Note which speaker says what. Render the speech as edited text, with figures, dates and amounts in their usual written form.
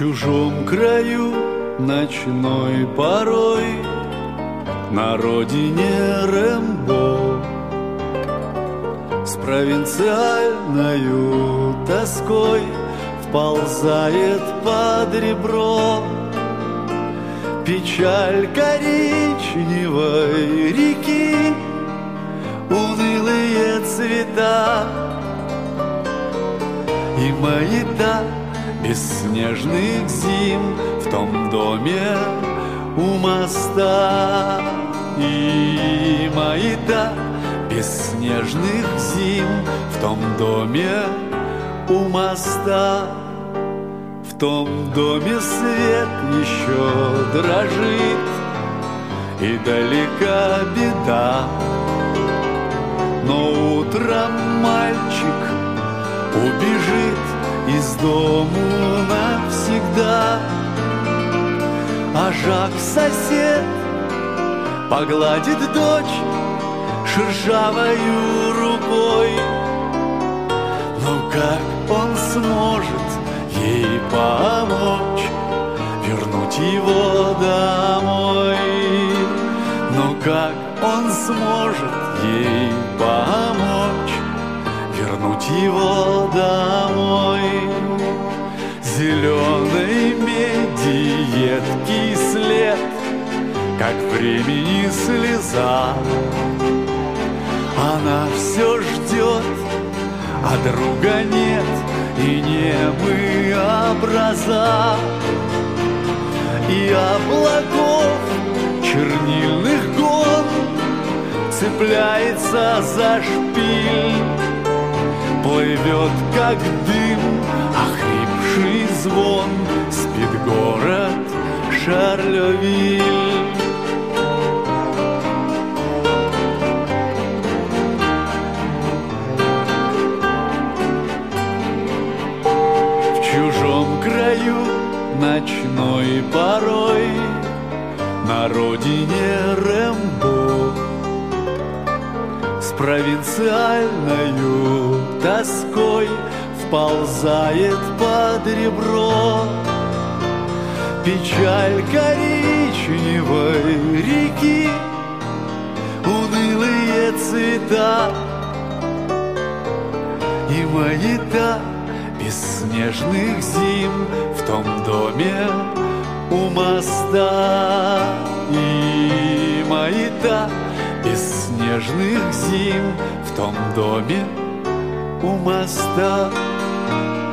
Speaker 1: чужом краю ночной порой, на родине Рэмбо, с провинциальною тоской вползает под ребро печаль коричневой реки, унылые цвета и маята бесснежных зим в том доме у моста. И маята бесснежных зим в том доме у моста. В том доме свет еще дрожит, и далека беда, но утром мальчик убежит из дому навсегда. А Жак, сосед, погладит дочь шершавою рукой. Но как он сможет ей помочь вернуть его домой? Но как он сможет ей помочь вернуть его домой? Зеленой меди едкий след, как времени слеза. Она все ждет, а друга нет, и немы образа. И облаков чернильных гон цепляется за шпиль, плывет, как дым, охрипший звон, спит город Шарлевиль. В чужом краю ночной порой, на родине Рэмбо, с провинциальною тоской вползает под ребро печаль коричневой реки, унылые цвета и маята бесснежных зим в том доме у моста. И маята бесснежных зим в том доме у моста.